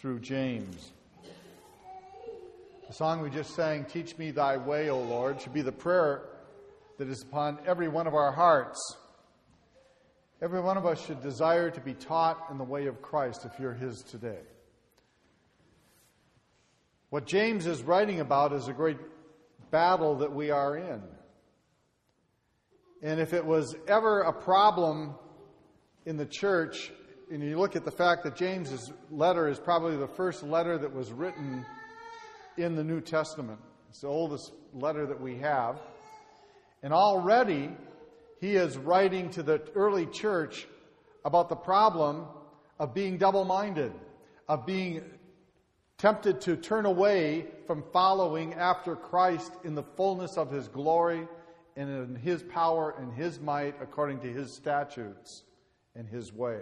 through James. The song we just sang, Teach Me Thy Way, O Lord, should be the prayer that is upon every one of our hearts. Every one of us should desire to be taught in the way of Christ if you're His today. What James is writing about is a great battle that we are in. And if it was ever a problem in the church, and you look at the fact that James's letter is probably the first letter that was written in the New Testament. It's the oldest letter that we have. And already he is writing to the early church about the problem of being double-minded, of being tempted to turn away from following after Christ in the fullness of His glory and in His power and His might according to His statutes and His way.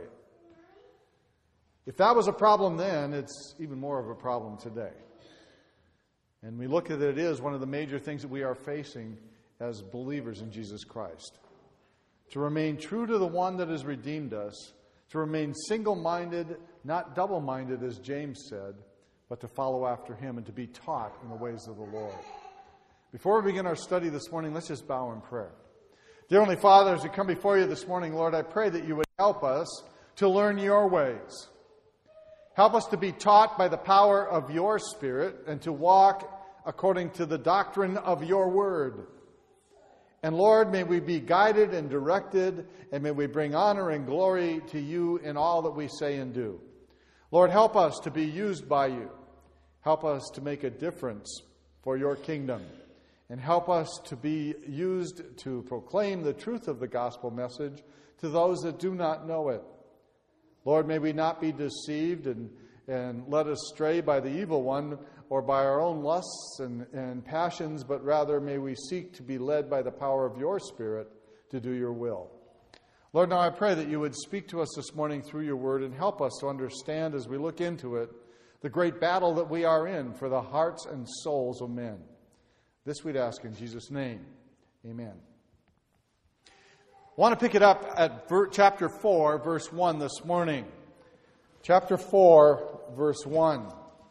If that was a problem then, it's even more of a problem today. And we look at it as one of the major things that we are facing as believers in Jesus Christ. To remain true to the one that has redeemed us, to remain single-minded, not double-minded as James said, but to follow after Him and to be taught in the ways of the Lord. Before we begin our study this morning, let's just bow in prayer. Dear Heavenly Father, as we come before You this morning, Lord, I pray that You would help us to learn Your ways. Help us to be taught by the power of Your Spirit and to walk according to the doctrine of Your Word. And Lord, may we be guided and directed, and may we bring honor and glory to You in all that we say and do. Lord, help us to be used by You. Help us to make a difference for Your kingdom. And help us to be used to proclaim the truth of the gospel message to those that do not know it. Lord, may we not be deceived and led astray by the evil one or by our own lusts and passions, but rather may we seek to be led by the power of Your Spirit to do Your will. Lord, now I pray that You would speak to us this morning through Your word and help us to understand as we look into it the great battle that we are in for the hearts and souls of men. This we'd ask in Jesus' name. Amen. I want to pick it up at chapter 4, verse 1 this morning. Chapter 4, verse 1.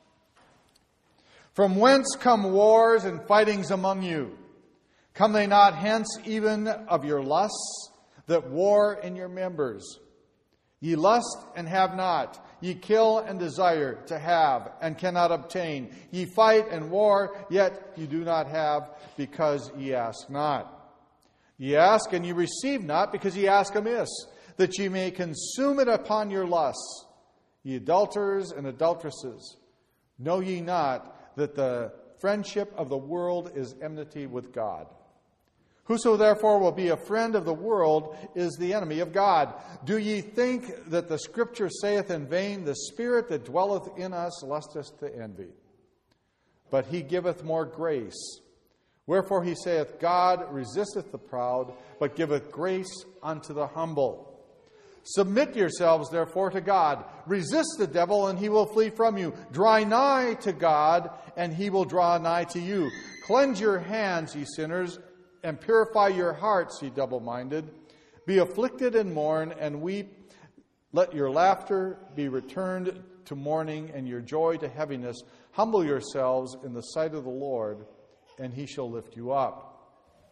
From whence come wars and fightings among you? Come they not hence even of your lusts that war in your members? Ye lust and have not. Ye kill and desire to have and cannot obtain. Ye fight and war, yet ye do not have because ye ask not. Ye ask and ye receive not because ye ask amiss, that ye may consume it upon your lusts. Ye adulterers and adulteresses, know ye not that the friendship of the world is enmity with God? Whoso therefore will be a friend of the world is the enemy of God. Do ye think that the Scripture saith in vain, the Spirit that dwelleth in us lusteth to envy? But He giveth more grace. Wherefore He saith, God resisteth the proud, but giveth grace unto the humble. Submit yourselves therefore to God. Resist the devil, and he will flee from you. Draw nigh to God, and He will draw nigh to you. Cleanse your hands, ye sinners, and purify your hearts, ye double-minded. Be afflicted and mourn, and weep. Let your laughter be returned to mourning, and your joy to heaviness. Humble yourselves in the sight of the Lord, and He shall lift you up.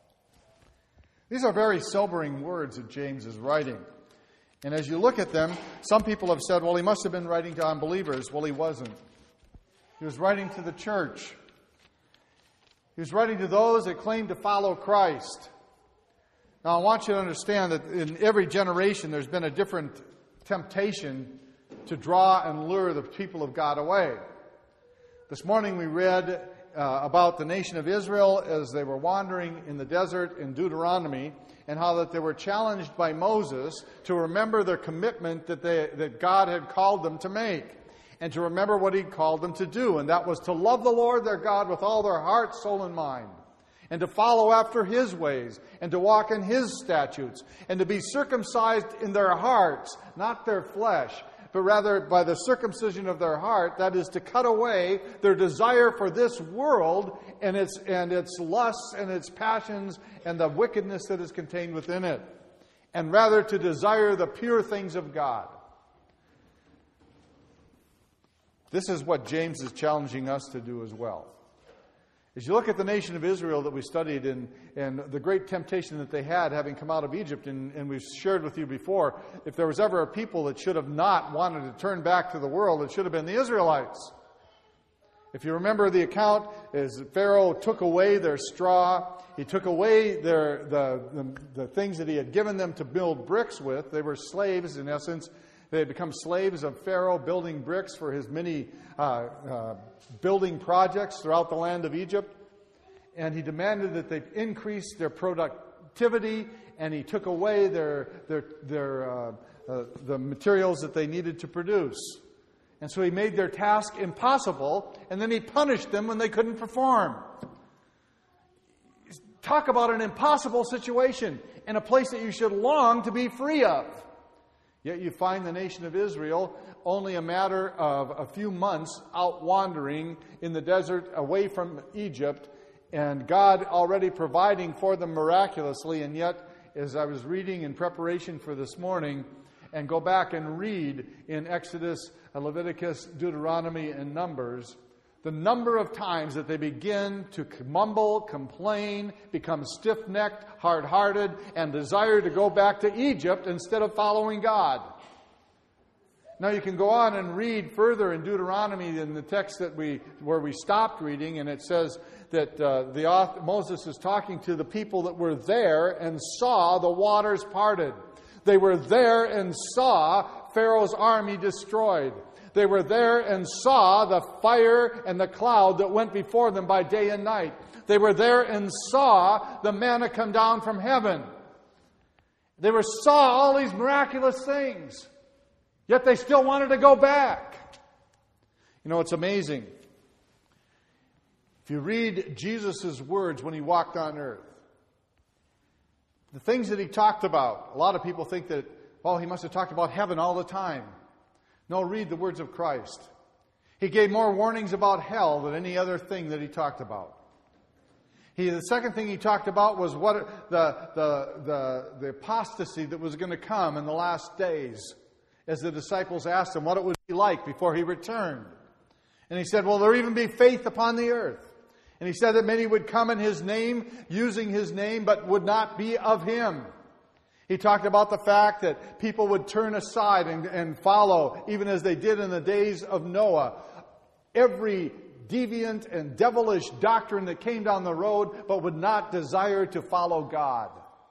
These are very sobering words that James is writing. And as you look at them, some people have said, well, he must have been writing to unbelievers. Well, he wasn't. He was writing to the church. He was writing to those that claim to follow Christ. Now, I want you to understand that in every generation there's been a different temptation to draw and lure the people of God away. This morning we read about the nation of Israel as they were wandering in the desert in Deuteronomy, and how that they were challenged by Moses to remember their commitment that God had called them to make, and to remember what He'd called them to do, and that was to love the Lord their God with all their heart, soul, and mind, and to follow after His ways, and to walk in His statutes, and to be circumcised in their hearts, not their flesh, but rather by the circumcision of their heart, that is to cut away their desire for this world and its lusts and its passions and the wickedness that is contained within it, and rather to desire the pure things of God. This is what James is challenging us to do as well. As you look at the nation of Israel that we studied and the great temptation that they had having come out of Egypt, and we've shared with you before, if there was ever a people that should have not wanted to turn back to the world, it should have been the Israelites. If you remember the account, as Pharaoh took away their straw, he took away the things that he had given them to build bricks with. They were slaves, in essence. They had become slaves of Pharaoh, building bricks for his many building projects throughout the land of Egypt. And he demanded that they increase their productivity, and he took away the materials that they needed to produce. And so he made their task impossible, and then he punished them when they couldn't perform. Talk about an impossible situation and a place that you should long to be free of. Yet you find the nation of Israel only a matter of a few months out wandering in the desert away from Egypt, and God already providing for them miraculously. And yet, as I was reading in preparation for this morning, and go back and read in Exodus, Leviticus, Deuteronomy, and Numbers, the number of times that they begin to mumble, complain, become stiff-necked, hard-hearted, and desire to go back to Egypt instead of following God. Now you can go on and read further in Deuteronomy in the text where we stopped reading, and it says that Moses is talking to the people that were there and saw the waters parted. They were there and saw Pharaoh's army destroyed. They were there and saw the fire and the cloud that went before them by day and night. They were there and saw the manna come down from heaven. They saw all these miraculous things. Yet they still wanted to go back. You know, it's amazing. If you read Jesus' words when he walked on earth, the things that he talked about, a lot of people think that, he must have talked about heaven all the time. No, read the words of Christ. He gave more warnings about hell than any other thing that he talked about. The second thing he talked about was what the apostasy that was going to come in the last days, as the disciples asked him what it would be like before he returned. And he said, will there even be faith upon the earth? And he said that many would come in his name, using his name, but would not be of him. He talked about the fact that people would turn aside and follow, even as they did in the days of Noah, every deviant and devilish doctrine that came down the road, but would not desire to follow God.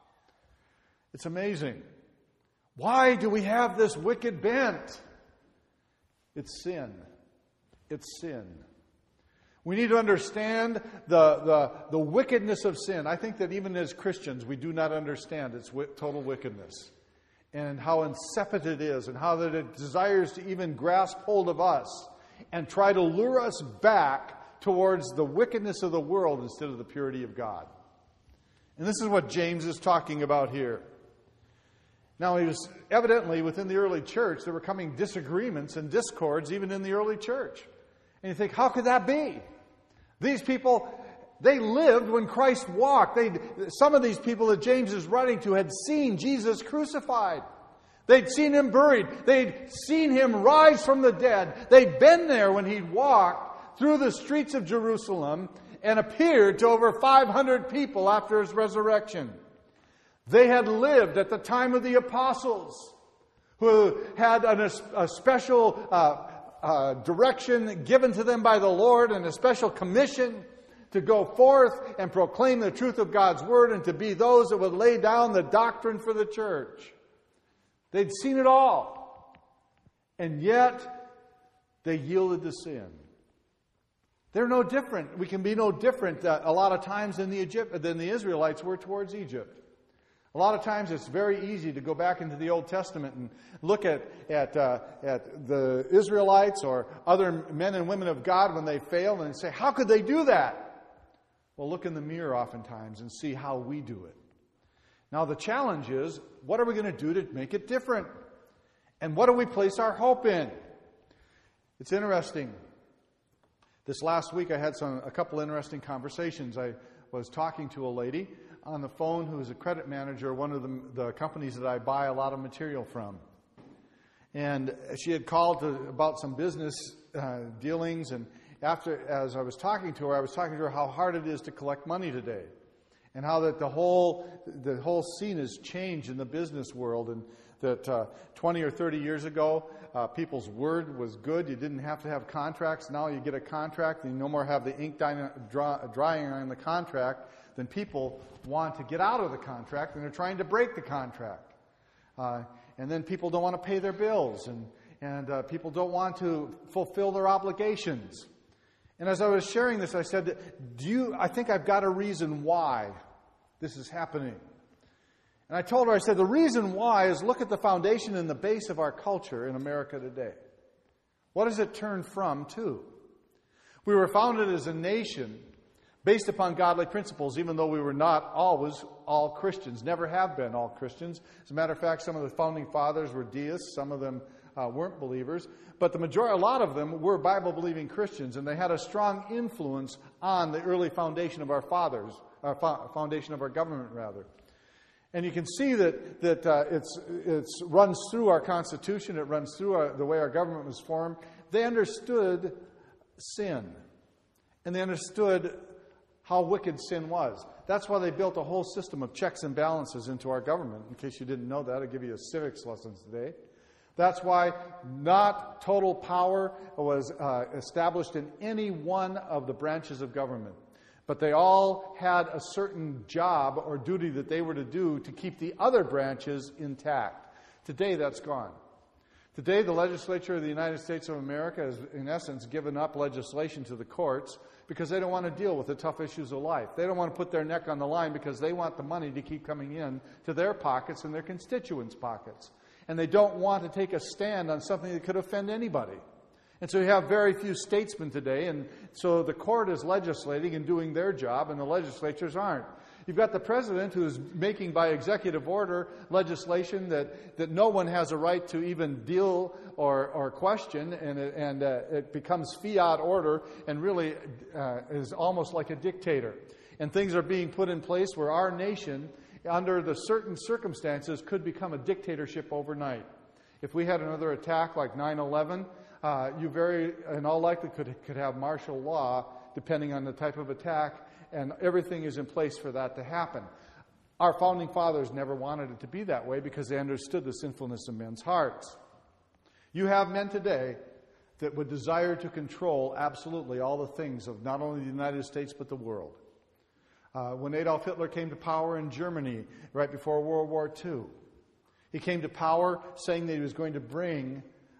It's amazing. Why do we have this wicked bent? It's sin. It's sin. We need to understand the wickedness of sin. I think that even as Christians, we do not understand its total wickedness and how insipid it is and how that it desires to even grasp hold of us and try to lure us back towards the wickedness of the world instead of the purity of God. And this is what James is talking about here. Now, he was evidently within the early church, there were coming disagreements and discords even in the early church. And you think, how could that be? These people, they lived when Christ walked. Some of these people that James is writing to had seen Jesus crucified. They'd seen him buried. They'd seen him rise from the dead. They'd been there when he walked through the streets of Jerusalem and appeared to over 500 people after his resurrection. They had lived at the time of the apostles, who had a special direction given to them by the Lord and a special commission to go forth and proclaim the truth of God's Word and to be those that would lay down the doctrine for the church. They'd seen it all. And yet, they yielded to sin. They're no different. We can be no different a lot of times than the Israelites were towards Egypt. A lot of times it's very easy to go back into the Old Testament and look at the Israelites or other men and women of God when they fail and say, how could they do that? Well, look in the mirror oftentimes and see how we do it. Now the challenge is, what are we going to do to make it different? And what do we place our hope in? It's interesting. This last week I had a couple interesting conversations. I was talking to a lady on the phone who is a credit manager, one of the companies that I buy a lot of material from. And she had called about some business dealings. And as I was talking to her, I was talking to her how hard it is to collect money today, and how that the whole scene has changed in the business world, and that 20 or 30 years ago, people's word was good. You didn't have to have contracts. Now you get a contract and you no more have the ink drying on the contract. Then people want to get out of the contract and they're trying to break the contract. And then people don't want to pay their bills, and people don't want to fulfill their obligations. And as I was sharing this, I said, I think I've got a reason why this is happening. And I told her, I said, the reason why is look at the foundation and the base of our culture in America today. What does it turn from to? We were founded as a nation based upon godly principles, even though we were not always all Christians, never have been all Christians. As a matter of fact, some of the founding fathers were deists, some of them weren't believers, but a lot of them were Bible-believing Christians, and they had a strong influence on the early foundation of our fathers, foundation of our government, rather. And you can see that it runs through our Constitution. It runs through the way our government was formed. They understood sin, and they understood how wicked sin was. That's why they built a whole system of checks and balances into our government. In case you didn't know that, I'll give you a civics lesson today. That's why not total power was established in any one of the branches of government. But they all had a certain job or duty that they were to do to keep the other branches intact. Today, that's gone. Today, the legislature of the United States of America has, in essence, given up legislation to the courts because they don't want to deal with the tough issues of life. They don't want to put their neck on the line because they want the money to keep coming in to their pockets and their constituents' pockets. And they don't want to take a stand on something that could offend anybody. And so you have very few statesmen today, and so the court is legislating and doing their job, and the legislatures aren't. You've got the president who's making by executive order legislation that no one has a right to even deal or question, and it becomes fiat order and really is almost like a dictator. And things are being put in place where our nation, under the certain circumstances, could become a dictatorship overnight. If we had another attack like 9/11, you in all likelihood could have martial law depending on the type of attack, and everything is in place for that to happen. Our founding fathers never wanted it to be that way because they understood the sinfulness of men's hearts. You have men today that would desire to control absolutely all the things of not only the United States but the world. When Adolf Hitler came to power in Germany right before World War II, he came to power saying that he was going to bring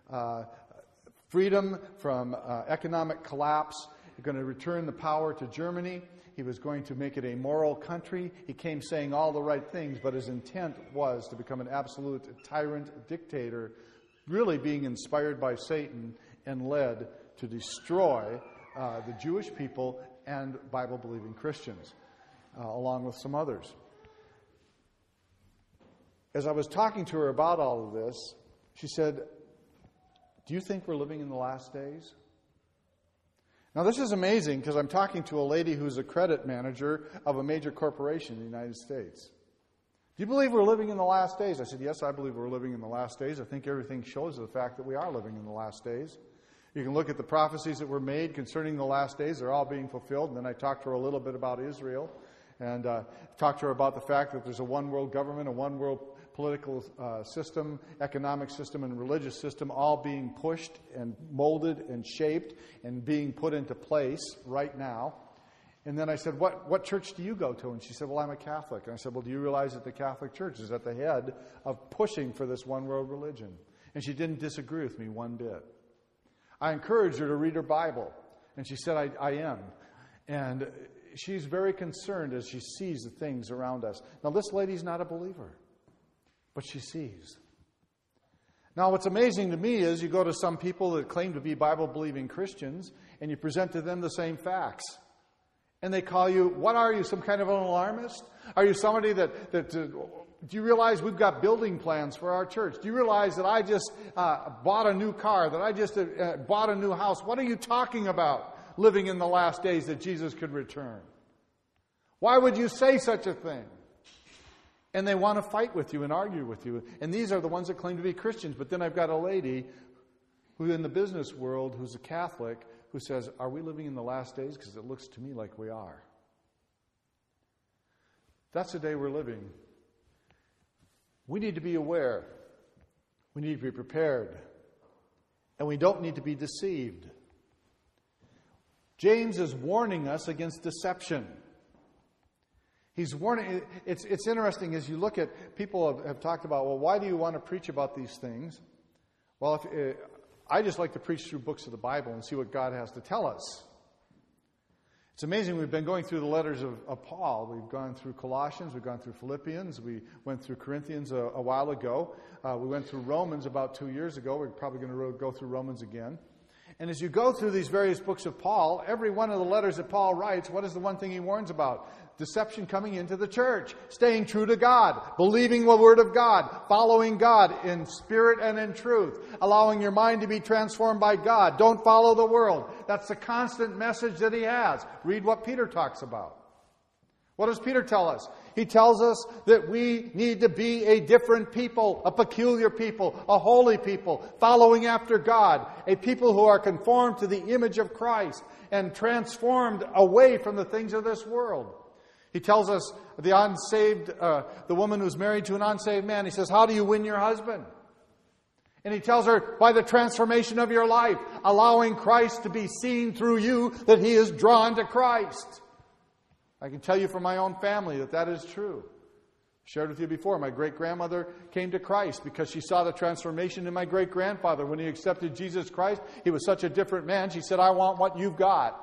freedom from economic collapse. He's going to return the power to Germany. He was going to make it a moral country. He came saying all the right things, but his intent was to become an absolute tyrant dictator, really being inspired by Satan and led to destroy the Jewish people and Bible-believing Christians, along with some others. As I was talking to her about all of this, she said, "Do you think we're living in the last days?" Now, this is amazing because I'm talking to a lady who's a credit manager of a major corporation in the United States. "Do you believe we're living in the last days?" I said, "Yes, I believe we're living in the last days. I think everything shows the fact that we are living in the last days. You can look at the prophecies that were made concerning the last days. They're all being fulfilled." And then I talked to her a little bit about Israel and talked to her about the fact that there's a one-world government, a one-world political system, economic system, and religious system all being pushed and molded and shaped and being put into place right now. And then I said, what church do you go to? And she said, "Well, I'm a Catholic." And I said, "Well, do you realize that the Catholic Church is at the head of pushing for this one-world religion?" And she didn't disagree with me one bit. I encouraged her to read her Bible. And she said, I am. And she's very concerned as she sees the things around us. Now, this lady's not a believer, but she sees. Now, what's amazing to me is you go to some people that claim to be Bible-believing Christians, and you present to them the same facts. And they call you, what are you, some kind of an alarmist? Are you somebody do you realize we've got building plans for our church? Do you realize that I just bought a new car, that I just bought a new house? What are you talking about, living in the last days that Jesus could return? Why would you say such a thing? And they want to fight with you and argue with you. And these are the ones that claim to be Christians. But then I've got a lady who in the business world, who's a Catholic, who says, are we living in the last days? Because it looks to me like we are. That's the day we're living. We need to be aware. We need to be prepared. And we don't need to be deceived. James is warning us against deception. He's warning. It's interesting as you look at, people have talked about, well, why do you want to preach about these things? Well, I just like to preach through books of the Bible and see what God has to tell us. It's amazing. We've been going through the letters of Paul. We've gone through Colossians. We've gone through Philippians. We went through Corinthians a while ago. We went through Romans about 2 years ago. We're probably going to go through Romans again. And as you go through these various books of Paul, every one of the letters that Paul writes, what is the one thing he warns about? Deception coming into the church. Staying true to God. Believing the Word of God. Following God in spirit and in truth. Allowing your mind to be transformed by God. Don't follow the world. That's the constant message that he has. Read what Peter talks about. What does Peter tell us? He tells us that we need to be a different people, a peculiar people, a holy people, following after God, a people who are conformed to the image of Christ and transformed away from the things of this world. He tells us the unsaved, the woman who's married to an unsaved man, he says, how do you win your husband? And he tells her, by the transformation of your life, allowing Christ to be seen through you, that he is drawn to Christ. I can tell you from my own family that is true. I shared with you before, my great-grandmother came to Christ because she saw the transformation in my great-grandfather. When he accepted Jesus Christ, he was such a different man. She said, I want what you've got.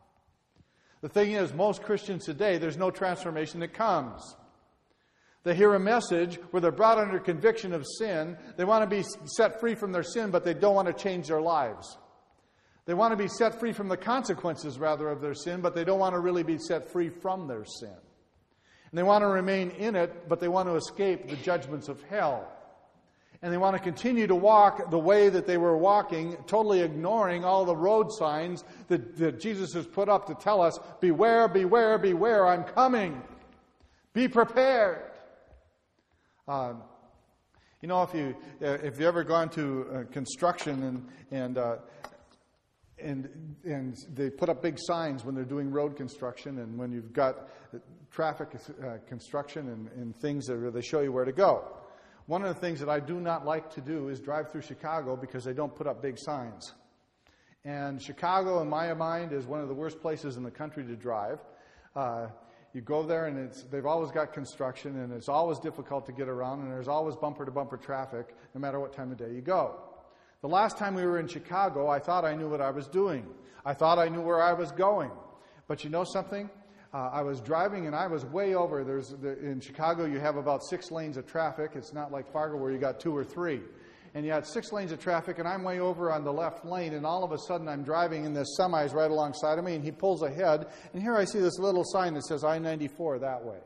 The thing is, most Christians today, there's no transformation that comes. They hear a message where they're brought under conviction of sin. They want to be set free from their sin, but they don't want to change their lives. They want to be set free from the consequences, rather, of their sin, but they don't want to really be set free from their sin. And they want to remain in it, but they want to escape the judgments of hell. And they want to continue to walk the way that they were walking, totally ignoring all the road signs that Jesus has put up to tell us, beware, beware, beware, I'm coming. Be prepared. If you ever gone to construction and they put up big signs when they're doing road construction, and when you've got traffic construction and things that they show you where to go. One of the things that I do not like to do is drive through Chicago because they don't put up big signs. And Chicago, in my mind, is one of the worst places in the country to drive. You go there and they've always got construction, and it's always difficult to get around, and there's always bumper-to-bumper traffic no matter what time of day you go. The last time we were in Chicago, I thought I knew what I was doing. I thought I knew where I was going. But you know something? I was driving and I was way over. In Chicago, you have about 6 lanes of traffic. It's not like Fargo where you got 2 or 3. And you had 6 lanes of traffic, and I'm way over on the left lane, and all of a sudden I'm driving, and this semi is right alongside of me, and he pulls ahead, and here I see this little sign that says I-94 that way.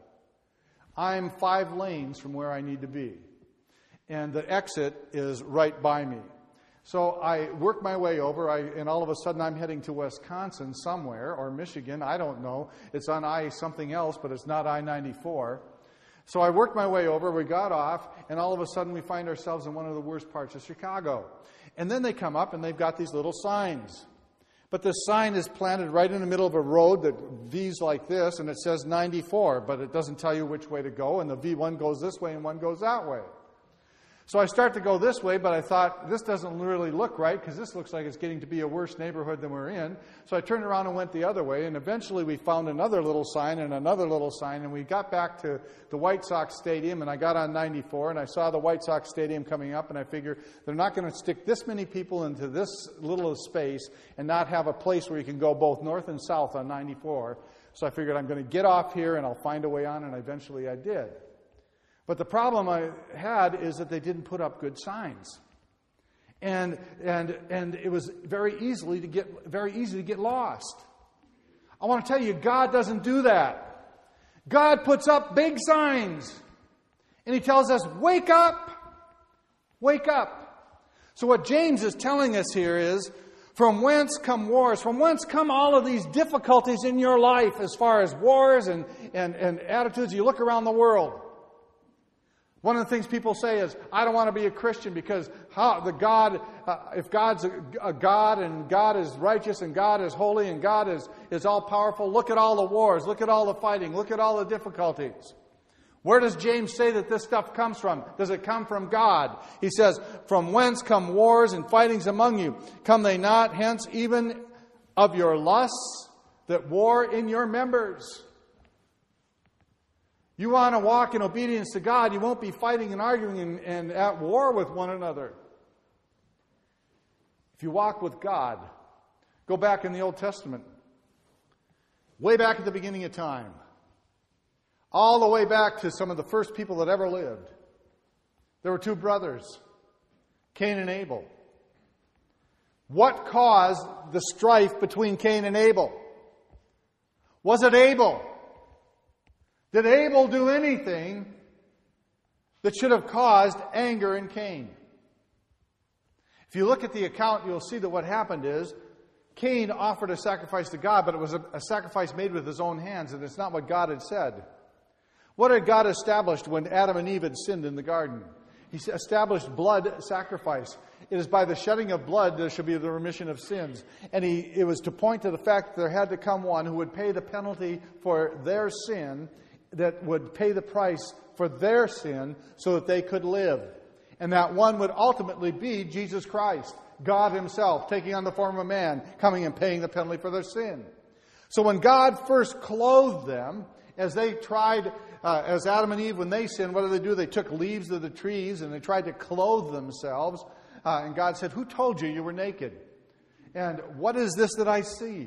I'm 5 lanes from where I need to be. And the exit is right by me. So I work my way over, and all of a sudden I'm heading to Wisconsin somewhere, or Michigan, I don't know. It's on I-something else, but it's not I-94. So I worked my way over, we got off, and all of a sudden we find ourselves in one of the worst parts of Chicago. And then they come up and they've got these little signs. But the sign is planted right in the middle of a road that V's like this, and it says 94, but it doesn't tell you which way to go, and the V1 goes this way and one goes that way. So I start to go this way, but I thought, this doesn't really look right, because this looks like it's getting to be a worse neighborhood than we're in. So I turned around and went the other way, and eventually we found another little sign and another little sign, and we got back to the White Sox Stadium, and I got on 94, and I saw the White Sox Stadium coming up, and I figured they're not going to stick this many people into this little space and not have a place where you can go both north and south on 94. So I figured I'm going to get off here, and I'll find a way on, and eventually I did. But the problem I had is that they didn't put up good signs. And it was very easy to get lost. I want to tell you, God doesn't do that. God puts up big signs. And he tells us, wake up. Wake up. So what James is telling us here is, from whence come wars? From whence come all of these difficulties in your life as far as wars and attitudes? You look around the world. One of the things people say is, I don't want to be a Christian because if God's a God and God is righteous and God is holy and God is all-powerful, look at all the wars, look at all the fighting, look at all the difficulties. Where does James say that this stuff comes from? Does it come from God? He says, from whence come wars and fightings among you? Come they not hence even of your lusts that war in your members? You want to walk in obedience to God, you won't be fighting and arguing and at war with one another. If you walk with God, go back in the Old Testament, way back at the beginning of time, all the way back to some of the first people that ever lived. There were two brothers, Cain and Abel. What caused the strife between Cain and Abel? Was it Abel? Did Abel do anything that should have caused anger in Cain? If you look at the account, you'll see that what happened is Cain offered a sacrifice to God, but it was a sacrifice made with his own hands, and it's not what God had said. What had God established when Adam and Eve had sinned in the garden? He established blood sacrifice. It is by the shedding of blood there shall be the remission of sins. And it was to point to the fact that there had to come one who would pay the penalty for their sin, that would pay the price for their sin so that they could live. And that one would ultimately be Jesus Christ, God Himself, taking on the form of a man, coming and paying the penalty for their sin. So when God first clothed them, as they tried, as Adam and Eve, when they sinned, what did? They took leaves of the trees and they tried to clothe themselves. And God said, who told you you were naked? And what is this that I see?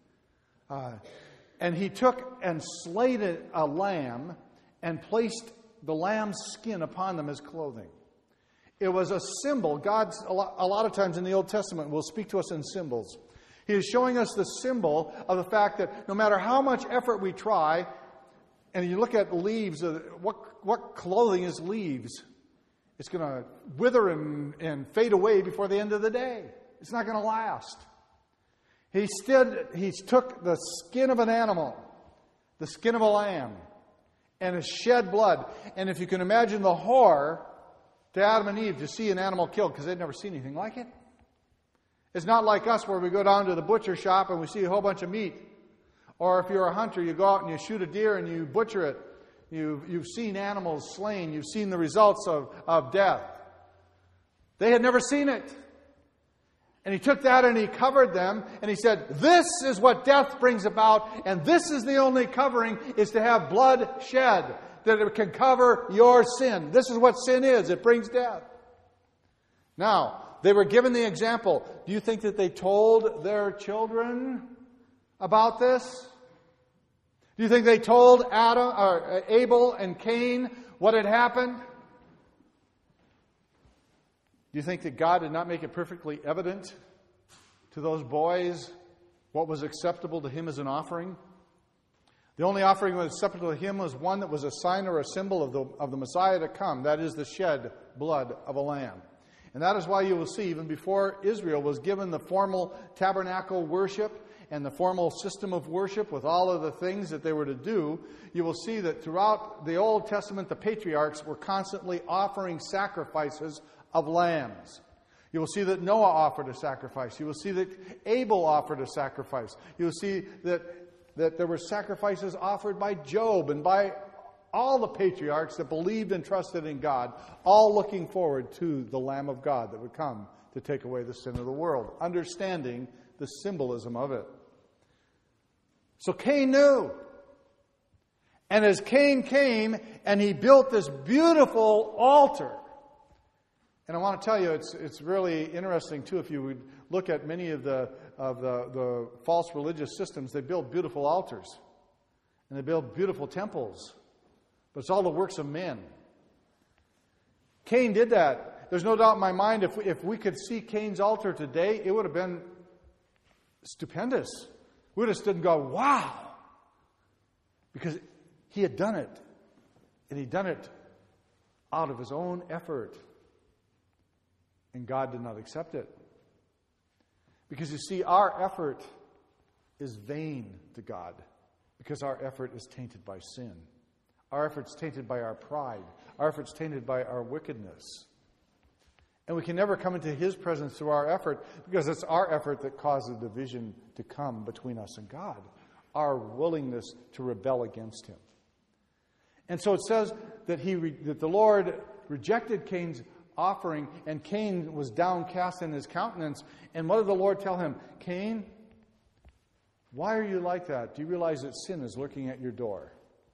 And He took and slayed a lamb and placed the lamb's skin upon them as clothing. It was a symbol. God, a lot of times in the Old Testament, will speak to us in symbols. He is showing us the symbol of the fact that no matter how much effort we try, and you look at leaves, what clothing is leaves? It's going to wither and fade away before the end of the day. It's not going to last. He took the skin of an animal, the skin of a lamb, and has shed blood. And if you can imagine the horror to Adam and Eve to see an animal killed, because they'd never seen anything like it. It's not like us where we go down to the butcher shop and we see a whole bunch of meat. Or if you're a hunter, you go out and you shoot a deer and you butcher it. You've seen animals slain. You've seen the results of death. They had never seen it. And He took that and He covered them. And He said, this is what death brings about. And this is the only covering, is to have blood shed. That it can cover your sin. This is what sin is. It brings death. Now, they were given the example. Do you think that they told their children about this? Do you think they told Abel and Cain what had happened? Do you think that God did not make it perfectly evident to those boys what was acceptable to Him as an offering? The only offering that was acceptable to Him was one that was a sign or a symbol of the Messiah to come. That is the shed blood of a lamb. And that is why you will see, even before Israel was given the formal tabernacle worship and the formal system of worship with all of the things that they were to do, you will see that throughout the Old Testament, the patriarchs were constantly offering sacrifices of lambs. You will see that Noah offered a sacrifice. You will see that Abel offered a sacrifice. You will see that there were sacrifices offered by Job and by all the patriarchs that believed and trusted in God, all looking forward to the Lamb of God that would come to take away the sin of the world, understanding the symbolism of it. So Cain knew. And as Cain came and he built this beautiful altar, and I want to tell you, it's really interesting too. If you would look at many of the false religious systems, they build beautiful altars and they build beautiful temples, but it's all the works of men. Cain did that. There's no doubt in my mind, if we could see Cain's altar today, it would have been stupendous. We would have stood and go, "Wow!" Because he had done it, and he'd done it out of his own effort. And God did not accept it. Because you see, our effort is vain to God. Because our effort is tainted by sin. Our effort's tainted by our pride. Our effort's tainted by our wickedness. And we can never come into His presence through our effort, because it's our effort that causes the division to come between us and God. Our willingness to rebel against Him. And so it says that the Lord rejected Cain's offering, and Cain was downcast in his countenance. And what did the Lord tell him? Cain, why are you like that? Do you realize that sin is lurking at your door?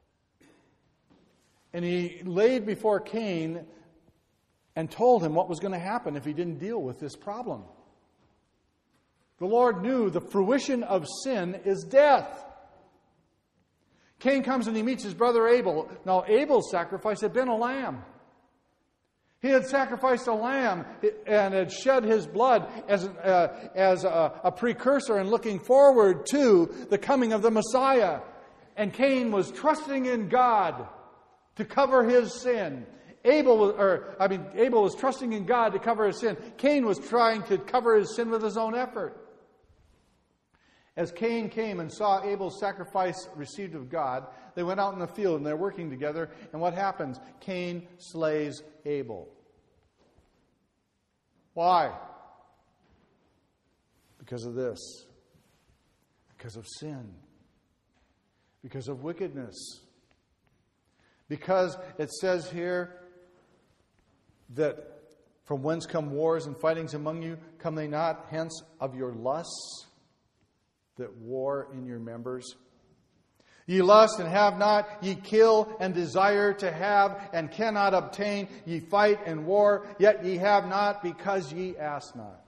And He laid before Cain and told him what was going to happen if he didn't deal with this problem. The Lord knew the fruition of sin is death. Cain comes and he meets his brother Abel. Now, Abel's sacrifice had been a lamb. He had sacrificed a lamb and had shed his blood as a precursor and looking forward to the coming of the Messiah. And Cain was trusting in God to cover his sin. Abel was trusting in God to cover his sin. Cain was trying to cover his sin with his own effort. As Cain came and saw Abel's sacrifice received of God, they went out in the field and they're working together. And what happens? Cain slays Abel. Why? Because of this. Because of sin. Because of wickedness. Because it says here that from whence come wars and fightings among you? Come they not hence of your lusts that war in your members? Ye lust and have not, ye kill and desire to have and cannot obtain, ye fight and war, yet ye have not because ye ask not.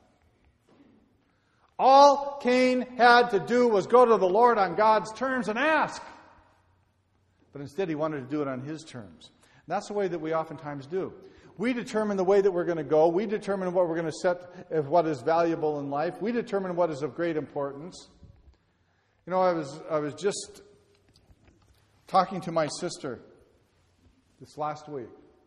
All Cain had to do was go to the Lord on God's terms and ask. But instead he wanted to do it on his terms. And that's the way that we oftentimes do. We determine the way that we're going to go. We determine what we're going to set as what is valuable in life. We determine what is of great importance. You know, I was just talking to my sister this last week.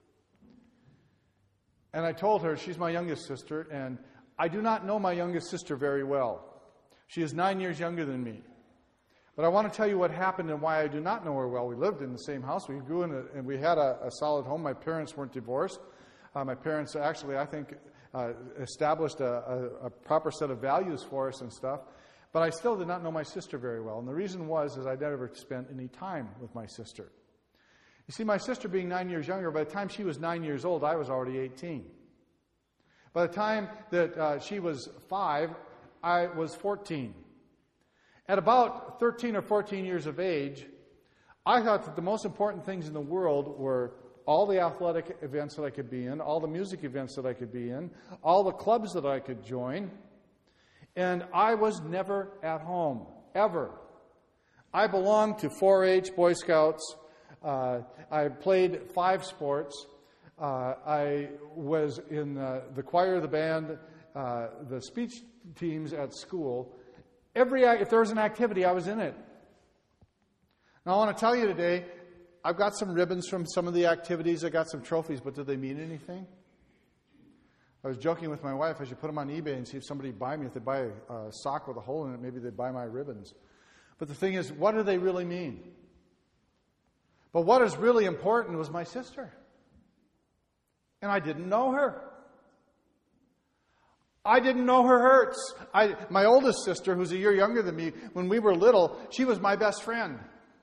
And I told her, she's my youngest sister, and I do not know my youngest sister very well. She is 9 years younger than me. But I want to tell you what happened and why I do not know her well. We lived in the same house. We grew in and we had a solid home. My parents weren't divorced. My parents actually, I think, established a proper set of values for us and stuff. But I still did not know my sister very well. And the reason was I never spent any time with my sister. You see, my sister being 9 years younger, by the time she was 9 years old, I was already 18. By the time that she was 5, I was 14. At about 13 or 14 years of age, I thought that the most important things in the world were all the athletic events that I could be in, all the music events that I could be in, all the clubs that I could join. And I was never at home, ever. I belonged to 4-H, Boy Scouts. I played 5 sports. I was in the choir, the band, the speech teams at school. If there was an activity, I was in it. Now, I want to tell you today, I've got some ribbons from some of the activities. I got some trophies, but do they mean anything? I was joking with my wife, I should put them on eBay and see if somebody buy me. If they buy a sock with a hole in it, maybe they'd buy my ribbons. But the thing is, what do they really mean? But what is really important was my sister. And I didn't know her. I didn't know her hurts. My oldest sister, who's a year younger than me, when we were little, she was my best friend.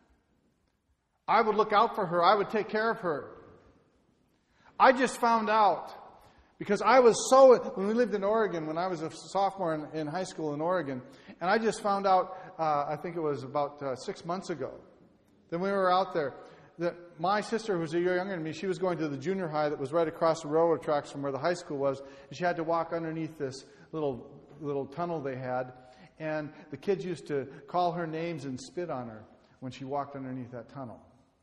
I would look out for her. I would take care of her. I just found out, because when we lived in Oregon, when I was a sophomore in high school in Oregon, and I just found out, I think it was about 6 months ago, that we were out there, that my sister, who was a year younger than me, she was going to the junior high that was right across the railroad tracks from where the high school was, and she had to walk underneath this little tunnel they had, and the kids used to call her names and spit on her when she walked underneath that tunnel.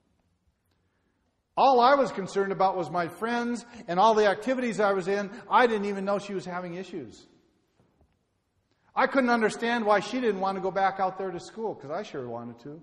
All I was concerned about was my friends and all the activities I was in. I didn't even know she was having issues. I couldn't understand why she didn't want to go back out there to school, because I sure wanted to.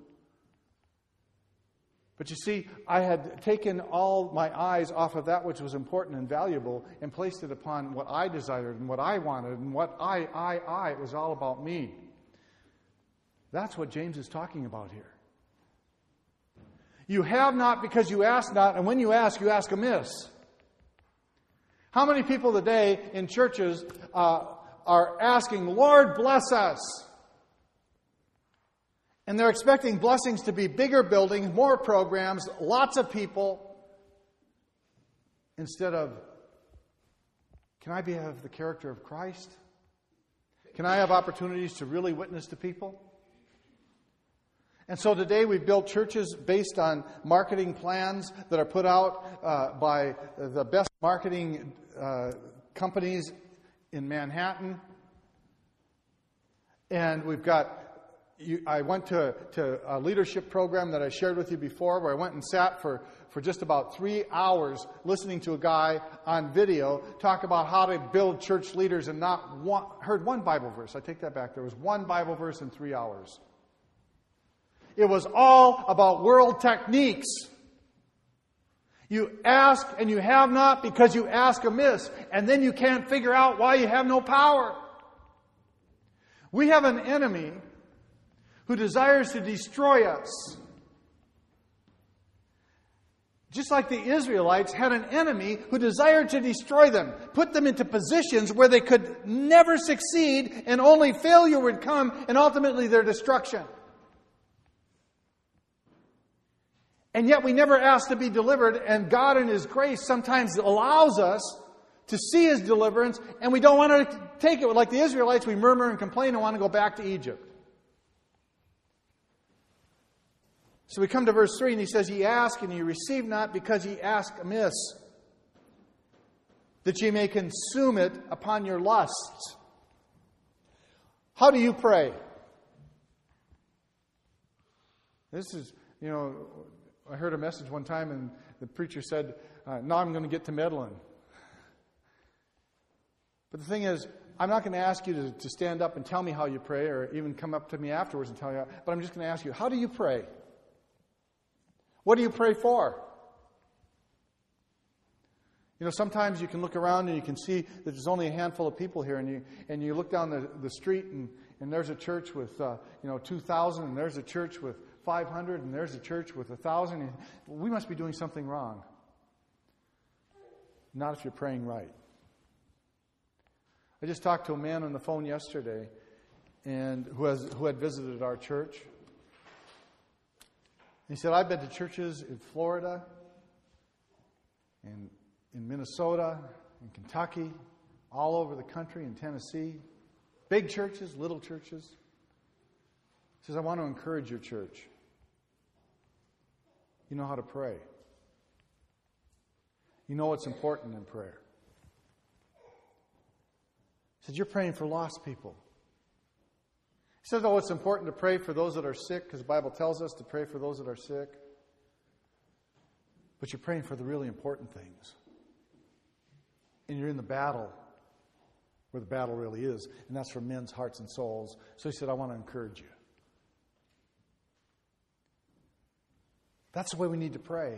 But you see, I had taken all my eyes off of that which was important and valuable and placed it upon what I desired and what I wanted and what it was all about me. That's what James is talking about here. You have not because you ask not, and when you ask amiss. How many people today in churches are asking, Lord, bless us? And they're expecting blessings to be bigger buildings, more programs, lots of people, instead of, can I have the character of Christ? Can I have opportunities to really witness to people? And so today we've built churches based on marketing plans that are put out by the best marketing companies in Manhattan. And we've got, I went to a leadership program that I shared with you before, where I went and sat for just about 3 hours listening to a guy on video talk about how to build church leaders, and heard one Bible verse. I take that back. There was one Bible verse in 3 hours. It was all about world techniques. You ask and you have not because you ask amiss, and then you can't figure out why you have no power. We have an enemy who desires to destroy us. Just like the Israelites had an enemy who desired to destroy them, put them into positions where they could never succeed, and only failure would come, and ultimately their destruction. And yet we never ask to be delivered, and God in His grace sometimes allows us to see His deliverance, and we don't want to take it. Like the Israelites, we murmur and complain and want to go back to Egypt. So we come to verse 3, and he says, Ye ask, and ye receive not, because ye ask amiss, that ye may consume it upon your lusts. How do you pray? This is, I heard a message one time, and the preacher said, now I'm going to get to meddling. But the thing is, I'm not going to ask you to stand up and tell me how you pray, or even come up to me afterwards and tell you, but I'm just going to ask you, how do you pray? What do you pray for? Sometimes you can look around and you can see that there's only a handful of people here, and you look down the street and there's a church with 2,000, and there's a church with 500, and there's a church with 1,000. We must be doing something wrong. Not if you're praying right. I just talked to a man on the phone yesterday, and who had visited our church. He said, I've been to churches in Florida, and in Minnesota, in Kentucky, all over the country, in Tennessee. Big churches, little churches. He says, I want to encourage your church. You know how to pray. You know what's important in prayer. He said, you're praying for lost people. He says, it's important to pray for those that are sick, because the Bible tells us to pray for those that are sick. But you're praying for the really important things. And you're in the battle where the battle really is, and that's for men's hearts and souls. So he said, I want to encourage you. That's the way we need to pray.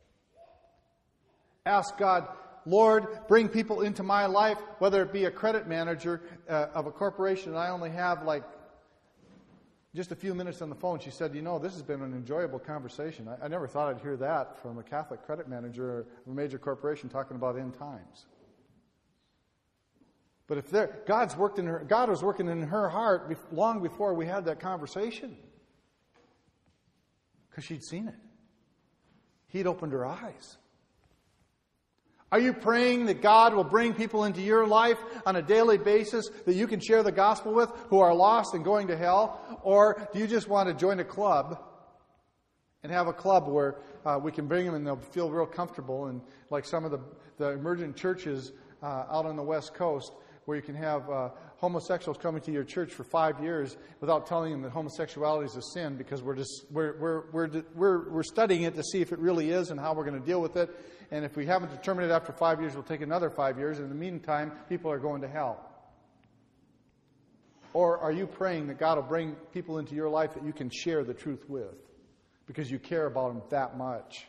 Ask God, Lord, bring people into my life, whether it be a credit manager of a corporation, and I only have just a few minutes on the phone. She said, this has been an enjoyable conversation. I never thought I'd hear that from a Catholic credit manager of a major corporation talking about end times. But if God was working in her heart long before we had that conversation. Because she'd seen it. He'd opened her eyes. Are you praying that God will bring people into your life on a daily basis that you can share the gospel with, who are lost and going to hell? Or do you just want to join a club and have a club where we can bring them and they'll feel real comfortable, and like some of the emergent churches out on the West Coast, where you can have homosexuals coming to your church for 5 years without telling them that homosexuality is a sin, because we're studying it to see if it really is and how we're going to deal with it. And if we haven't determined it after 5 years, we'll take another 5 years. In the meantime, people are going to hell. Or are you praying that God will bring people into your life that you can share the truth with, because you care about them that much?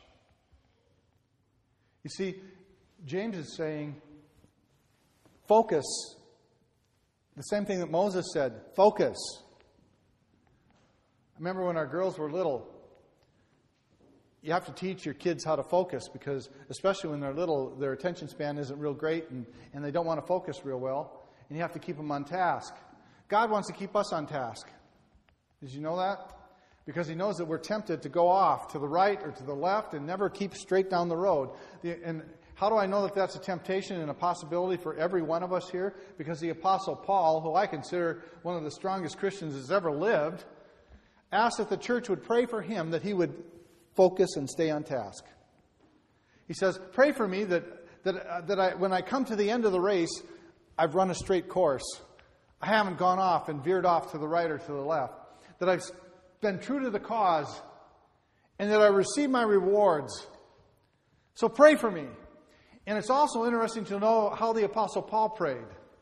You see, James is saying, focus. The same thing that Moses said, focus. I remember when our girls were little, you have to teach your kids how to focus, because especially when they're little, their attention span isn't real great and they don't want to focus real well. And you have to keep them on task. God wants to keep us on task. Did you know that? Because He knows that we're tempted to go off to the right or to the left and never keep straight down the road. And how do I know that that's a temptation and a possibility for every one of us here? Because the Apostle Paul, who I consider one of the strongest Christians that's ever lived, asked that the church would pray for him that he would focus and stay on task. He says, pray for me that when I come to the end of the race, I've run a straight course. I haven't gone off and veered off to the right or to the left. That I've been true to the cause and that I receive my rewards. So pray for me. And it's also interesting to know how the Apostle Paul prayed.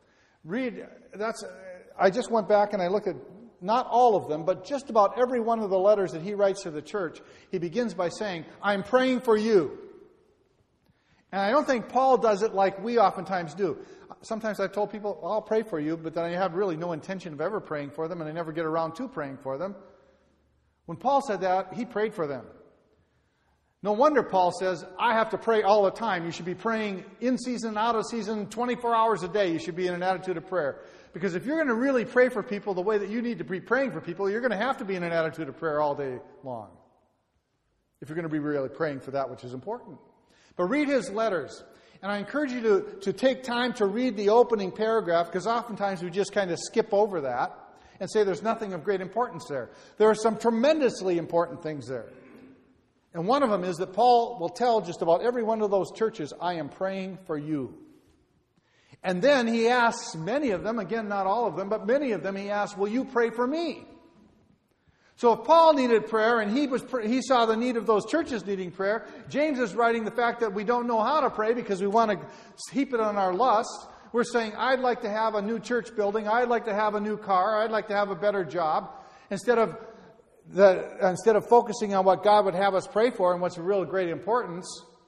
I just went back and I looked at not all of them, but just about every one of the letters that he writes to the church. He begins by saying, I'm praying for you. And I don't think Paul does it like we oftentimes do. Sometimes I've told people, I'll pray for you, but then I have really no intention of ever praying for them, and I never get around to praying for them. When Paul said that, he prayed for them. No wonder Paul says, I have to pray all the time. You should be praying in season, out of season, 24 hours a day. You should be in an attitude of prayer. Because if you're going to really pray for people the way that you need to be praying for people, you're going to have to be in an attitude of prayer all day long. If you're going to be really praying for that which is important. But read his letters. And I encourage you to take time to read the opening paragraph, because oftentimes we just kind of skip over that and say there's nothing of great importance there. There are some tremendously important things there. And one of them is that Paul will tell just about every one of those churches, I am praying for you. And then he asks many of them, again, not all of them, but many of them, he asks, will you pray for me? So if Paul needed prayer and he saw the need of those churches needing prayer, James is writing the fact that we don't know how to pray because we want to heap it on our lust. We're saying, I'd like to have a new church building. I'd like to have a new car. I'd like to have a better job. Instead of focusing on what God would have us pray for and what's of real great importance,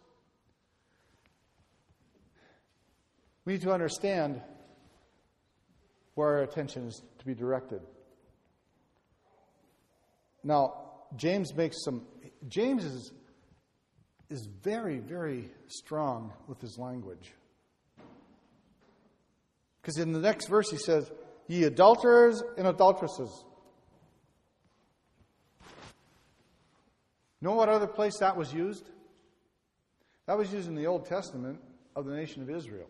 we need to understand where our attention is to be directed. Now, James is very, very strong with his language. Because in the next verse he says, ye adulterers and adulteresses. Know what other place that was used? That was used in the Old Testament of the nation of Israel.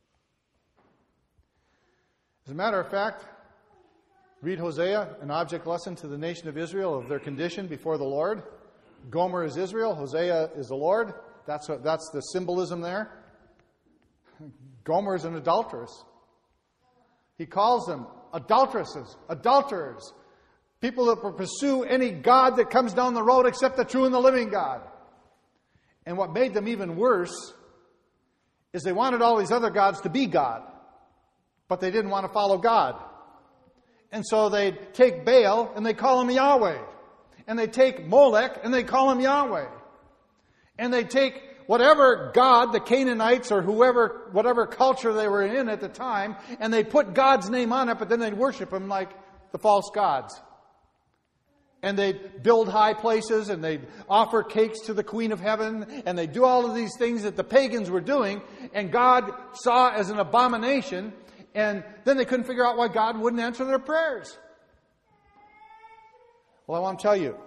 As a matter of fact, read Hosea, an object lesson to the nation of Israel of their condition before the Lord. Gomer is Israel, Hosea is the Lord. That's the symbolism there. Gomer is an adulteress. He calls them adulteresses, adulterers, people that pursue any god that comes down the road except the true and the living God. And what made them even worse is they wanted all these other gods to be God, but they didn't want to follow God. And so they take Baal and they call him Yahweh. And they take Molech and they call him Yahweh. And they take whatever god, the Canaanites or whatever culture they were in at the time, and they put God's name on it, but then they'd worship him like the false gods. And they'd build high places and they'd offer cakes to the Queen of Heaven, and they'd do all of these things that the pagans were doing, and God saw as an abomination. And then they couldn't figure out why God wouldn't answer their prayers. Well, I want to tell you,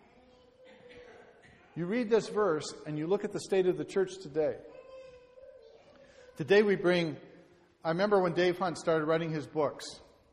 you read this verse and you look at the state of the church today. Today I remember when Dave Hunt started writing his books.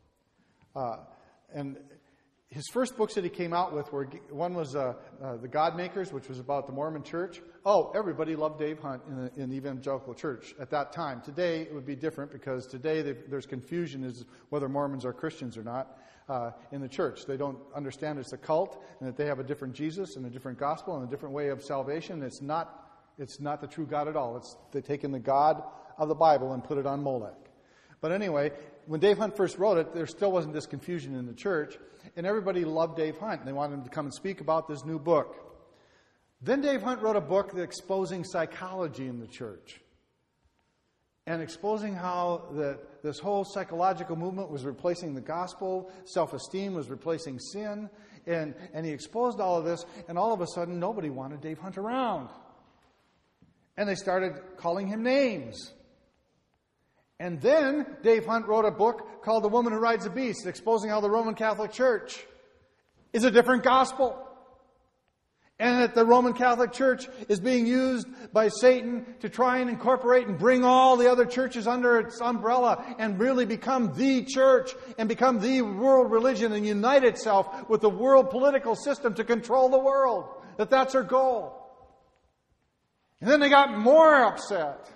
And his first books that he came out with one was The God Makers, which was about the Mormon church. Oh, everybody loved Dave Hunt in the evangelical church at that time. Today it would be different, because today there's confusion as whether Mormons are Christians or not in the church. They don't understand it's a cult and that they have a different Jesus and a different gospel and a different way of salvation. It's not the true God at all. They've taken the God of the Bible and put it on Molech. But anyway, when Dave Hunt first wrote it, there still wasn't this confusion in the church, and everybody loved Dave Hunt, and they wanted him to come and speak about this new book. Then Dave Hunt wrote a book exposing psychology in the church. and exposing how this whole psychological movement was replacing the gospel, self-esteem was replacing sin, and he exposed all of this, and all of a sudden nobody wanted Dave Hunt around. And they started calling him names. And then Dave Hunt wrote a book called The Woman Who Rides the Beast, exposing how the Roman Catholic Church is a different gospel. And that the Roman Catholic Church is being used by Satan to try and incorporate and bring all the other churches under its umbrella and really become the church and become the world religion and unite itself with the world political system to control the world. That's their goal. And then they got more upset.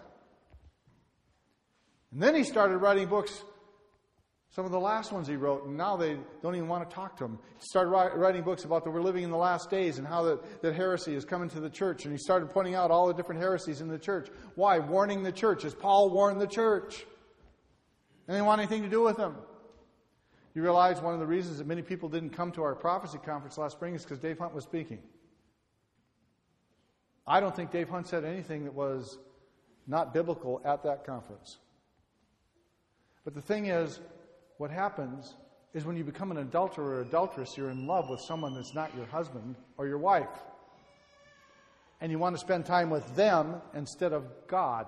And then he started writing books, some of the last ones he wrote, and now they don't even want to talk to him. He started writing books about that we're living in the last days and how that heresy is coming to the church. And he started pointing out all the different heresies in the church. Why? Warning the church, as Paul warned the church. And they didn't want anything to do with him. You realize one of the reasons that many people didn't come to our prophecy conference last spring is because Dave Hunt was speaking. I don't think Dave Hunt said anything that was not biblical at that conference. But the thing is, what happens is when you become an adulterer or adulteress, you're in love with someone that's not your husband or your wife. And you want to spend time with them instead of God.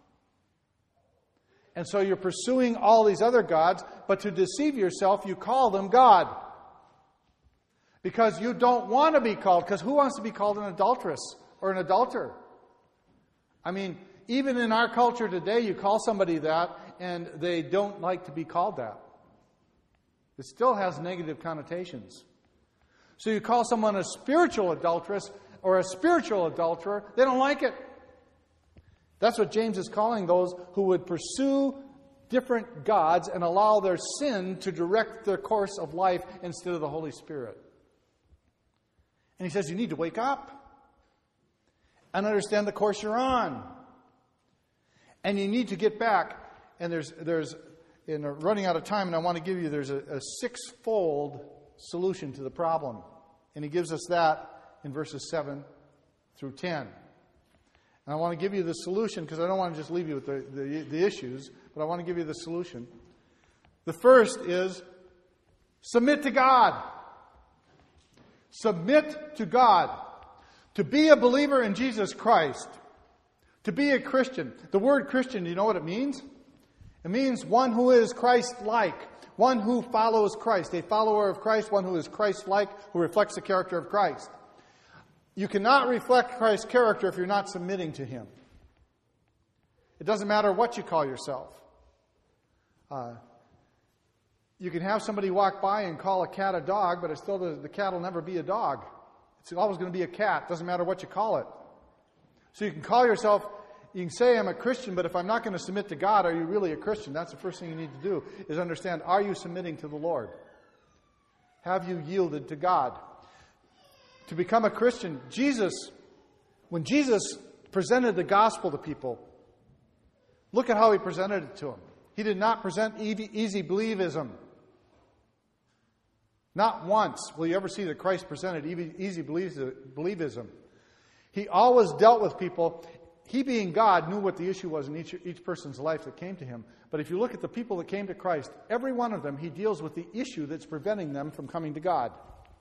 And so you're pursuing all these other gods, but to deceive yourself, you call them God. Because you don't want to be called, because who wants to be called an adulteress or an adulterer? I mean, even in our culture today, you call somebody that, and they don't like to be called that. It still has negative connotations. So you call someone a spiritual adulteress or a spiritual adulterer, they don't like it. That's what James is calling those who would pursue different gods and allow their sin to direct their course of life instead of the Holy Spirit. And he says you need to wake up and understand the course you're on. And you need to get back. And there's in running out of time, and I want to give you, there's a six-fold solution to the problem. And he gives us that in verses 7 through 10. And I want to give you the solution because I don't want to just leave you with the issues, but I want to give you the solution. The first is submit to God. Submit to God. To be a believer in Jesus Christ. To be a Christian. The word Christian, do you know what it means? It means one who is Christ-like. One who follows Christ. A follower of Christ, one who is Christ-like, who reflects the character of Christ. You cannot reflect Christ's character if you're not submitting to Him. It doesn't matter what you call yourself. You can have somebody walk by and call a cat a dog, but it's still the cat will never be a dog. It's always going to be a cat. Doesn't matter what you call it. So you can call yourself, you can say I'm a Christian, but if I'm not going to submit to God, are you really a Christian? That's the first thing you need to do, is understand, are you submitting to the Lord? Have you yielded to God? To become a Christian, when Jesus presented the gospel to people, look at how He presented it to them. He did not present easy believism. Not once will you ever see that Christ presented easy believism. He always dealt with people. He, being God, knew what the issue was in each person's life that came to Him. But if you look at the people that came to Christ, every one of them, He deals with the issue that's preventing them from coming to God.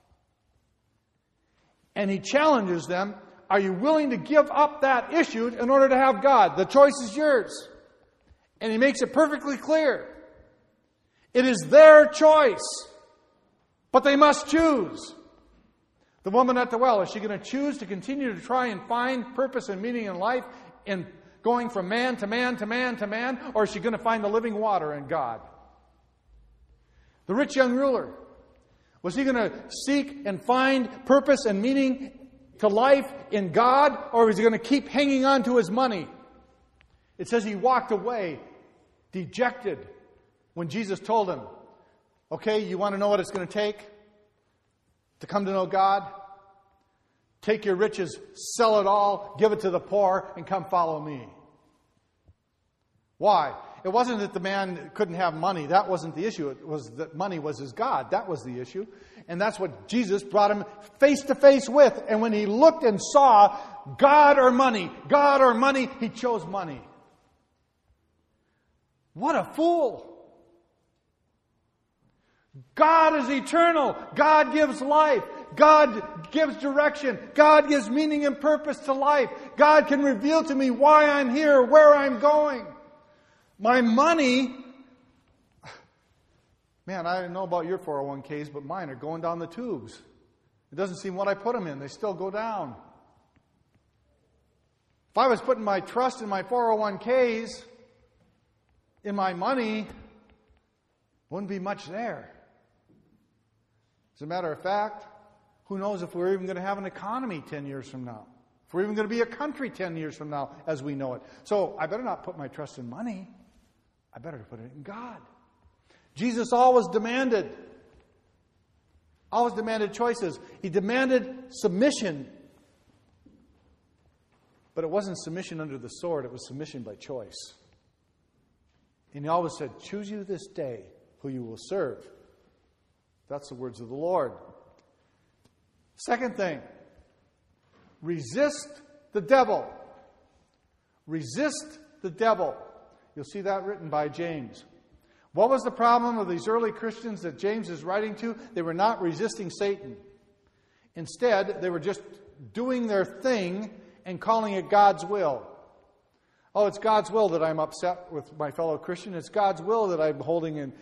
And He challenges them, are you willing to give up that issue in order to have God? The choice is yours. And He makes it perfectly clear. It is their choice. But they must choose. The woman at the well, is she going to choose to continue to try and find purpose and meaning in life in going from man to man to man to man? Or is she going to find the living water in God? The rich young ruler, was he going to seek and find purpose and meaning to life in God? Or was he going to keep hanging on to his money? It says he walked away dejected when Jesus told him, okay, you want to know what it's going to take to come to know God? Take your riches, sell it all, give it to the poor, and come follow me. Why? It wasn't that the man couldn't have money. That wasn't the issue. It was that money was his God. That was the issue. And that's what Jesus brought him face to face with. And when he looked and saw God or money, he chose money. What a fool! God is eternal. God gives life. God gives direction. God gives meaning and purpose to life. God can reveal to me why I'm here, where I'm going. My money, man, I don't know about your 401ks, but mine are going down the tubes. It doesn't seem what I put them in. They still go down. If I was putting my trust in my 401ks, in my money, wouldn't be much there. As a matter of fact, who knows if we're even going to have an economy 10 years from now. If we're even going to be a country 10 years from now as we know it. So I better not put my trust in money. I better put it in God. Jesus always demanded choices. He demanded submission. But it wasn't submission under the sword. It was submission by choice. And he always said, choose you this day who you will serve. That's the words of the Lord. Second thing, resist the devil. Resist the devil. You'll see that written by James. What was the problem of these early Christians that James is writing to? They were not resisting Satan. Instead, they were just doing their thing and calling it God's will. Oh, it's God's will that I'm upset with my fellow Christian. It's God's will that I'm holding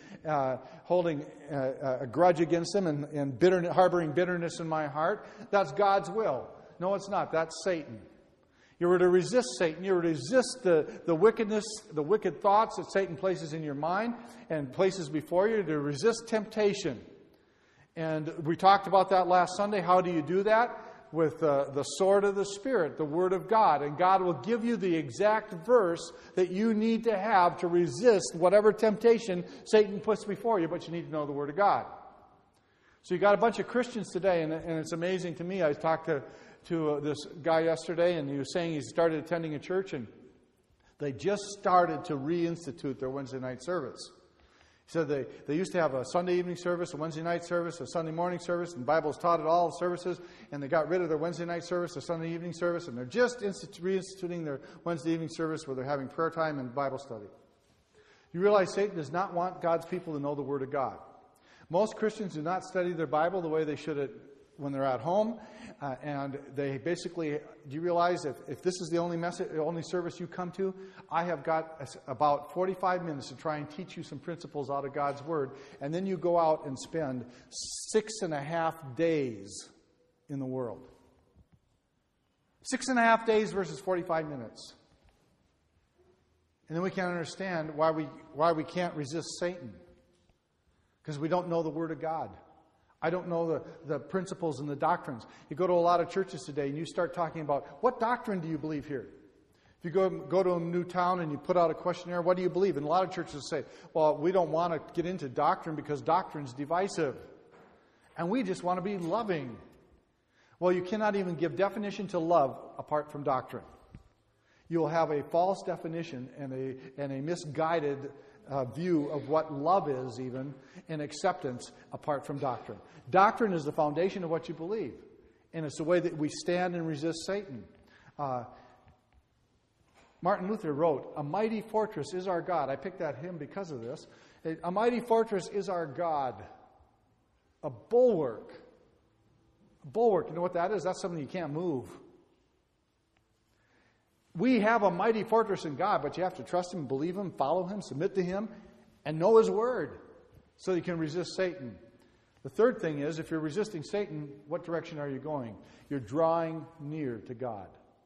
a grudge against them and harboring bitterness in my heart. That's God's will. No, it's not. That's Satan. You were to resist Satan. You were to resist the wickedness, the wicked thoughts that Satan places in your mind and places before you. To resist temptation. And we talked about that last Sunday. How do you do that? With the sword of the Spirit, the Word of God. And God will give you the exact verse that you need to have to resist whatever temptation Satan puts before you, but you need to know the Word of God. So you got a bunch of Christians today, and it's amazing to me. I talked to this guy yesterday, and he was saying he started attending a church, and they just started to reinstitute their Wednesday night service. He said they used to have a Sunday evening service, a Wednesday night service, a Sunday morning service, and the Bible was taught at all the services, and they got rid of their Wednesday night service, a Sunday evening service, and they're just reinstituting their Wednesday evening service where they're having prayer time and Bible study. You realize Satan does not want God's people to know the Word of God. Most Christians do not study their Bible the way they should when they're at home, and they basically, do you realize if this is the only service you come to, I have got about 45 minutes to try and teach you some principles out of God's Word, and then you go out and spend 6.5 days in the world. 6.5 days versus 45 minutes. And then we can't understand why we can't resist Satan. Because we don't know the Word of God. I don't know the principles and the doctrines. You go to a lot of churches today and you start talking about, what doctrine do you believe here? If you go to a new town and you put out a questionnaire, what do you believe? And a lot of churches say, well, we don't want to get into doctrine because doctrine's divisive. And we just want to be loving. Well, you cannot even give definition to love apart from doctrine. You'll have a false definition and a misguided view of what love is even, and acceptance apart from doctrine. Doctrine is the foundation of what you believe. And it's the way that we stand and resist Satan. Martin Luther wrote, "A mighty fortress is our God." I picked that hymn because of this. A mighty fortress is our God. A bulwark. A bulwark, you know what that is? That's something you can't move. We have a mighty fortress in God, but you have to trust Him, believe Him, follow Him, submit to Him, and know His Word so you can resist Satan. The third thing is, if you're resisting Satan, what direction are you going? You're drawing near to God.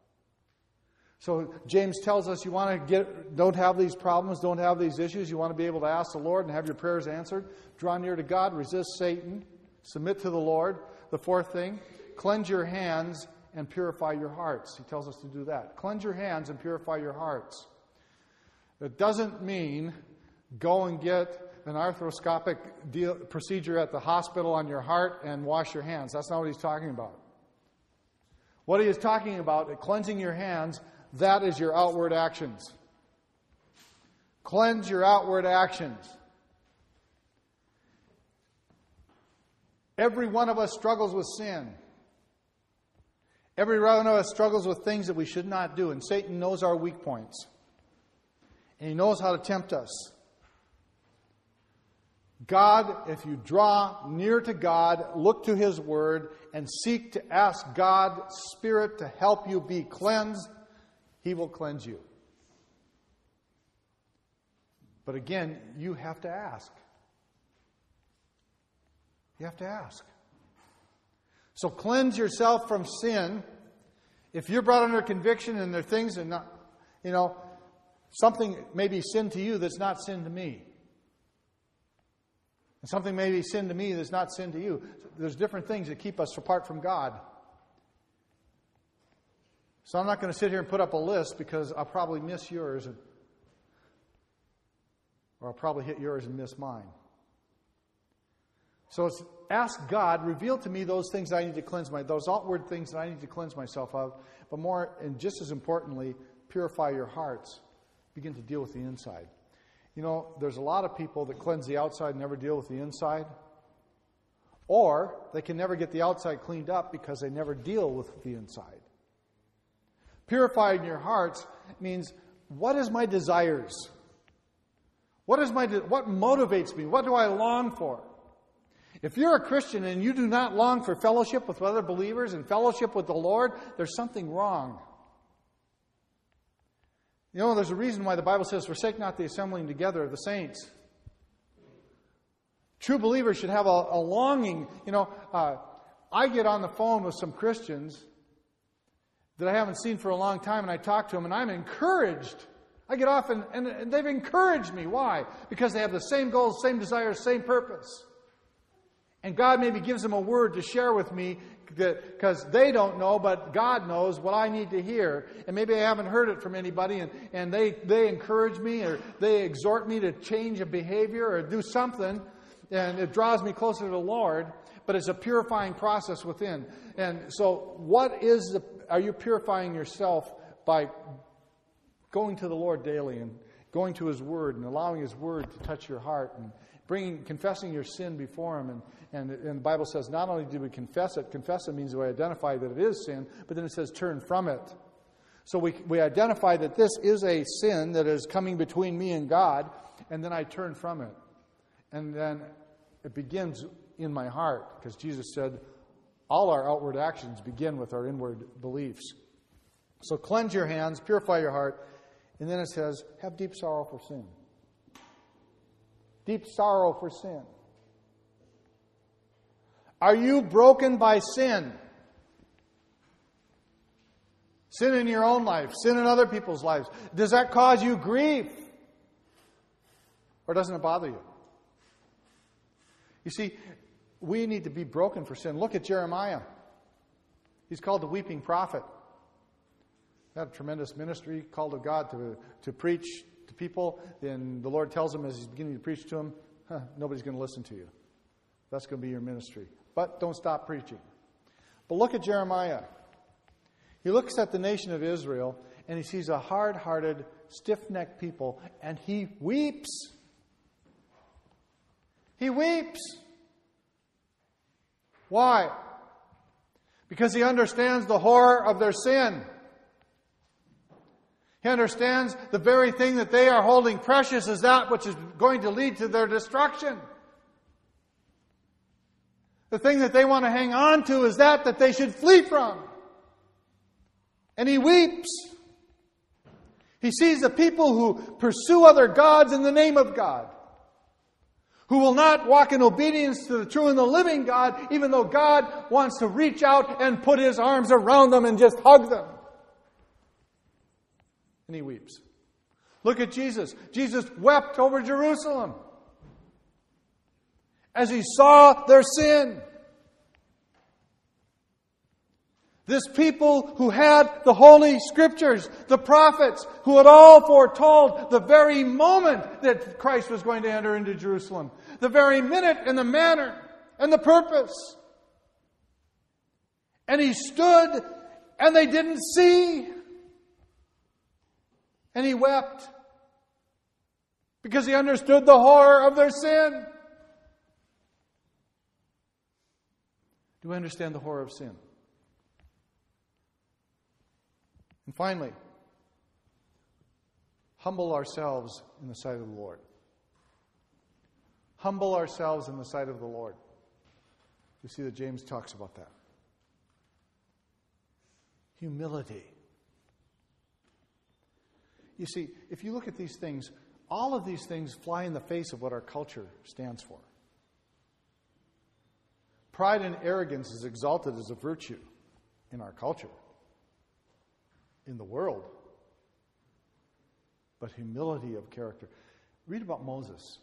So James tells us don't have these problems, don't have these issues. You want to be able to ask the Lord and have your prayers answered. Draw near to God, resist Satan, submit to the Lord. The fourth thing, cleanse your hands and purify your hearts. He tells us to do that. Cleanse your hands and purify your hearts. It doesn't mean go and get an arthroscopic procedure at the hospital on your heart and wash your hands. That's not what he's talking about. What he is talking about, cleansing your hands, that is your outward actions. Cleanse your outward actions. Every one of us struggles with sin. Every one of us struggles with things that we should not do. And Satan knows our weak points. And he knows how to tempt us. God, if you draw near to God, look to His Word, and seek to ask God's Spirit to help you be cleansed, He will cleanse you. But again, you have to ask. You have to ask. So cleanse yourself from sin. If you're brought under conviction and there are things that not, something may be sin to you that's not sin to me. And something may be sin to me that's not sin to you. There's different things that keep us apart from God. So I'm not going to sit here and put up a list because I'll probably miss yours. Or I'll probably hit yours and miss mine. So it's ask God, reveal to me those things I need to cleanse those outward things that I need to cleanse myself of. But more, and just as importantly, purify your hearts. Begin to deal with the inside. There's a lot of people that cleanse the outside and never deal with the inside. Or they can never get the outside cleaned up because they never deal with the inside. Purifying your hearts means, what is my desires? What motivates me? What do I long for? If you're a Christian and you do not long for fellowship with other believers and fellowship with the Lord, there's something wrong. There's a reason why the Bible says, forsake not the assembling together of the saints. True believers should have a longing. I get on the phone with some Christians that I haven't seen for a long time, and I talk to them, and I'm encouraged. I get off, and they've encouraged me. Why? Because they have the same goals, same desires, same purpose. And God maybe gives them a word to share with me because they don't know, but God knows what I need to hear. And maybe I haven't heard it from anybody, and they encourage me or they exhort me to change a behavior or do something, and it draws me closer to the Lord, but it's a purifying process within. And so are you purifying yourself by going to the Lord daily and going to His Word and allowing His Word to touch your heart and confessing your sin before Him. And the Bible says not only do we confess it means we identify that it is sin, but then it says turn from it. So we identify that this is a sin that is coming between me and God, and then I turn from it. And then it begins in my heart, because Jesus said all our outward actions begin with our inward beliefs. So cleanse your hands, purify your heart, and then it says, have deep sorrow for sin. Deep sorrow for sin. Are you broken by sin? Sin in your own life, sin in other people's lives. Does that cause you grief? Or doesn't it bother you? You see, we need to be broken for sin. Look at Jeremiah. He's called the weeping prophet. He had a tremendous ministry, called of God to preach to people. Then the Lord tells him as he's beginning to preach to them, nobody's going to listen to you. That's going to be your ministry. But don't stop preaching. But look at Jeremiah. He looks at the nation of Israel and he sees a hard-hearted, stiff-necked people, and he weeps. He weeps. Why? Because he understands the horror of their sin. He understands the very thing that they are holding precious is that which is going to lead to their destruction. The thing that they want to hang on to is that they should flee from. And he weeps. He sees the people who pursue other gods in the name of God, who will not walk in obedience to the true and the living God, even though God wants to reach out and put His arms around them and just hug them. And he weeps. Look at Jesus. Jesus wept over Jerusalem as He saw their sin. This people who had the Holy Scriptures, the prophets, who had all foretold the very moment that Christ was going to enter into Jerusalem, the very minute and the manner and the purpose. And He stood and they didn't see. And He wept because He understood the horror of their sin. Do we understand the horror of sin? And finally, humble ourselves in the sight of the Lord. humble ourselves in the sight of the Lord. You see that James talks about that. Humility. You see, if you look at these things, all of these things fly in the face of what our culture stands for. Pride and arrogance is exalted as a virtue in our culture, in the world. But humility of character. Read about Moses.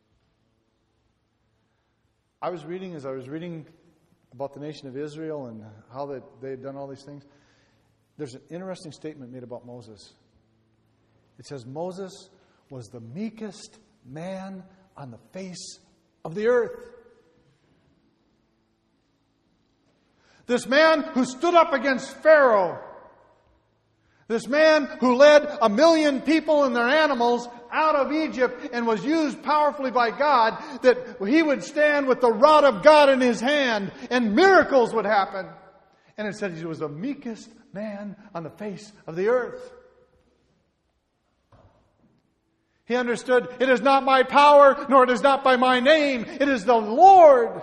As I was reading about the nation of Israel and how they had done all these things, there's an interesting statement made about Moses. It says, Moses was the meekest man on the face of the earth. This man who stood up against Pharaoh. This man who led 1 million people and their animals out of Egypt and was used powerfully by God, that he would stand with the rod of God in his hand and miracles would happen. And it said he was the meekest man on the face of the earth. He understood, it is not my power, nor it is not by my name. It is the Lord.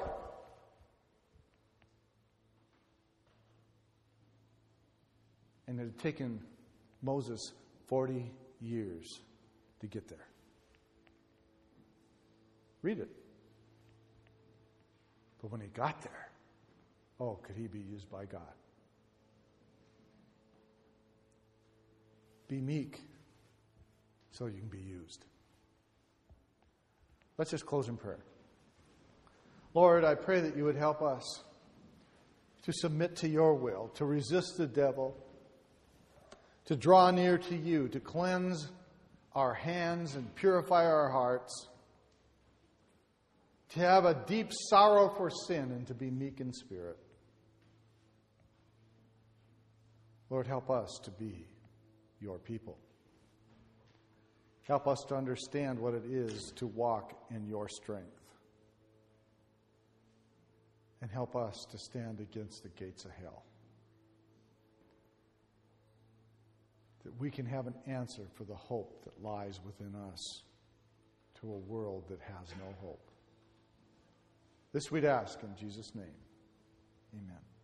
And it had taken Moses 40 years to get there. Read it. But when he got there, oh, could he be used by God? Be meek so you can be used. Let's just close in prayer. Lord, I pray that you would help us to submit to your will, to resist the devil, to draw near to you, to cleanse our hands and purify our hearts, to have a deep sorrow for sin and to be meek in spirit. Lord, help us to be your people. Help us to understand what it is to walk in your strength. And help us to stand against the gates of hell. That we can have an answer for the hope that lies within us to a world that has no hope. This we'd ask in Jesus' name. Amen.